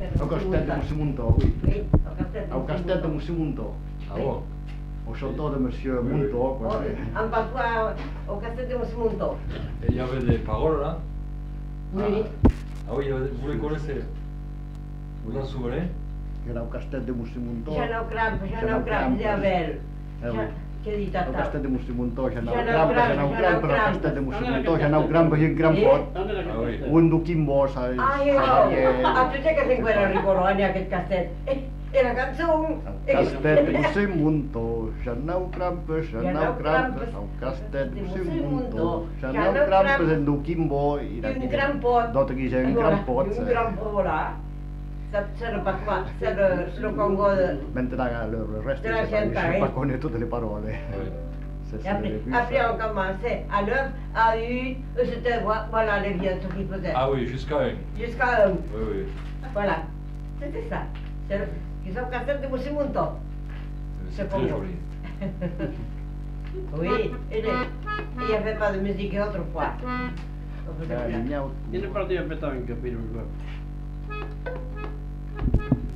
Au Castel de Moussimonto, oui. Oui, Au Castel de Moussimonto. Ah bon? Au château de Monsieur Monto, quoi. En patois, au Castel de Moussimonto. Et il y avait des paroles là? Oui. Ah oui, vous les connaissez? Vous en souvenez? Era au Castel de Moussimonto. Ja n'au cramp, Isabel. Què dit Au tata? Castel de Moussimonto, ja n'au Ja cramp, però al Castel de Moussimonto, ja n'au cramp, un gran pot. Ah oui. Un duquimbo, sa... Ah, io! A tu sai che se quella ricordo aquest castet. E la canzone... Castel de Moussimonto, ja n'au cramp, au Castel de Moussimonto, ja n'au cramp, un duquimbo, Un gran pot. D'autres qui j'ai un gran pot. Un gran pot, voilà. C'est le Congo de... Mentre le reste, De la je ne sais Chantal. pas connaître toutes les paroles. Et après on commençait à 9, à 1, c'était voilà les vieux ce qu'ils faisaient. Ah oui, jusqu'à 1. Jusqu'à 1. Oui, oui. Voilà. C'était ça. Ils ont cassé de Moussimonto. C'est très joli. Oui, il n'y avait pas de musique autrefois. Il y a Tiene partido de petanca, pero